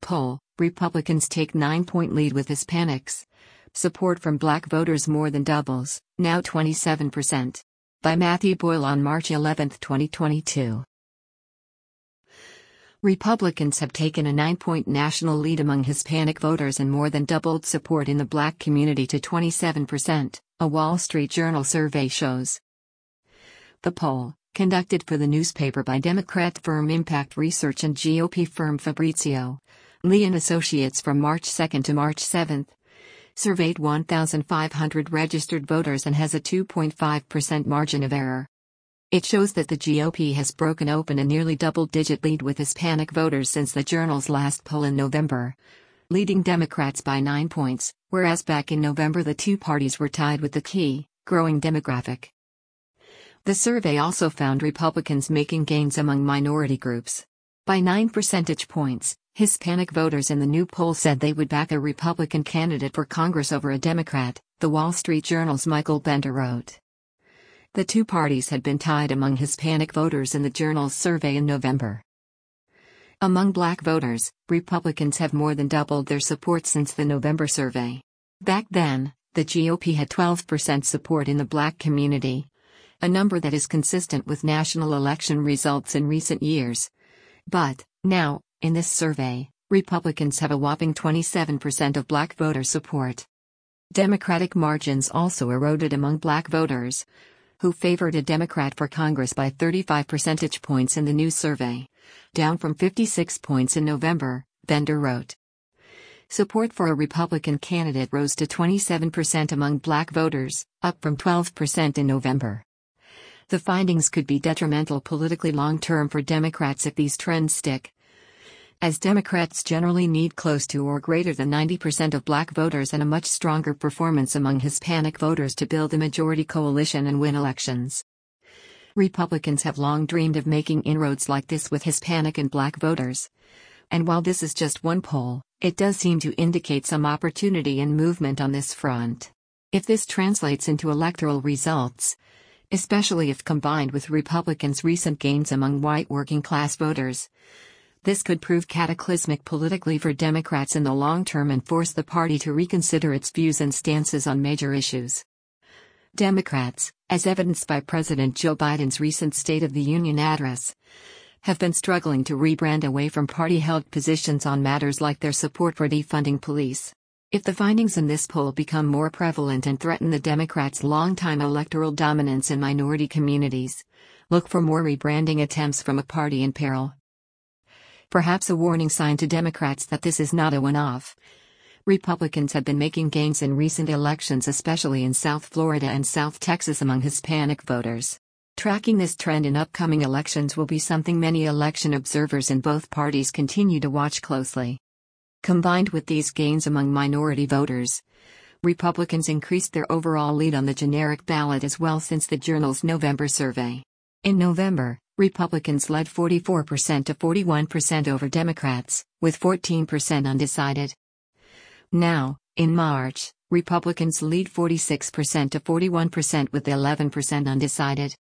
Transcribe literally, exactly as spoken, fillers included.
poll, Republicans take nine-point lead with Hispanics. Support from black voters more than doubles, now twenty-seven percent. By Matthew Boyle on March eleventh, twenty twenty-two. Republicans have taken a nine-point national lead among Hispanic voters and more than doubled support in the black community to twenty-seven percent, a Wall Street Journal survey shows. The poll, conducted for the newspaper by Democrat firm Impact Research and G O P firm Fabrizio Lee and Associates from March second to March seventh, surveyed one thousand five hundred registered voters and has a two point five percent margin of error. It shows that the G O P has broken open a nearly double-digit lead with Hispanic voters since the Journal's last poll in November, leading Democrats by nine points, whereas back in November the two parties were tied with the key, growing demographic. The survey also found Republicans making gains among minority groups. By nine percentage points, Hispanic voters in the new poll said they would back a Republican candidate for Congress over a Democrat, the Wall Street Journal's Michael Bender wrote. The two parties had been tied among Hispanic voters in the Journal's survey in November. Among black voters, Republicans have more than doubled their support since the November survey. Back then, the G O P had twelve percent support in the black community, a number that is consistent with national election results in recent years. But, now, in this survey, Republicans have a whopping twenty-seven percent of black voter support. Democratic margins also eroded among black voters, who favored a Democrat for Congress by thirty-five percentage points in the new survey, down from fifty-six points in November, Bender wrote. Support for a Republican candidate rose to twenty-seven percent among black voters, up from twelve percent in November. The findings could be detrimental politically long-term for Democrats if these trends stick, as Democrats generally need close to or greater than ninety percent of black voters and a much stronger performance among Hispanic voters to build a majority coalition and win elections. Republicans have long dreamed of making inroads like this with Hispanic and black voters. And while this is just one poll, it does seem to indicate some opportunity and movement on this front. If this translates into electoral results, especially if combined with Republicans' recent gains among white working-class voters, this could prove cataclysmic politically for Democrats in the long term and force the party to reconsider its views and stances on major issues. Democrats, as evidenced by President Joe Biden's recent State of the Union address, have been struggling to rebrand away from party-held positions on matters like their support for defunding police. If the findings in this poll become more prevalent and threaten the Democrats' long-time electoral dominance in minority communities, look for more rebranding attempts from a party in peril. Perhaps a warning sign to Democrats that this is not a one-off. Republicans have been making gains in recent elections, especially in South Florida and South Texas among Hispanic voters. Tracking this trend in upcoming elections will be something many election observers in both parties continue to watch closely. Combined with these gains among minority voters, Republicans increased their overall lead on the generic ballot as well since the Journal's November survey. In November, Republicans led forty-four percent to forty-one percent over Democrats, with fourteen percent undecided. Now, in March, Republicans lead forty-six percent to forty-one percent with eleven percent undecided.